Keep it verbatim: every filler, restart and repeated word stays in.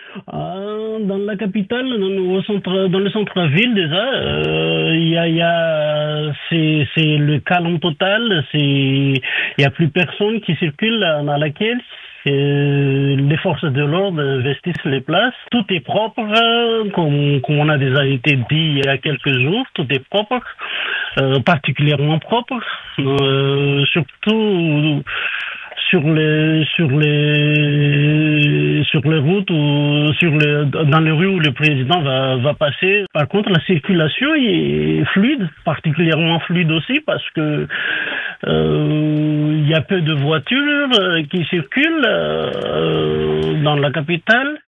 Euh, dans la capitale, dans, au centre, dans le centre-ville déjà, euh, il y a, il y a, c'est, c'est le calme total. C'est, il y a plus personne qui circule dans laquelle. Euh, les forces de l'ordre investissent les places. Tout est propre, euh, comme, comme on a déjà été dit il y a quelques jours. Tout est propre, euh, particulièrement propre. Euh, surtout sur les sur les sur les routes ou sur les dans les rues où le président va va passer. Par contre, la circulation est fluide, particulièrement fluide aussi parce que euh, il y a peu de voitures euh, qui circulent euh, dans la capitale.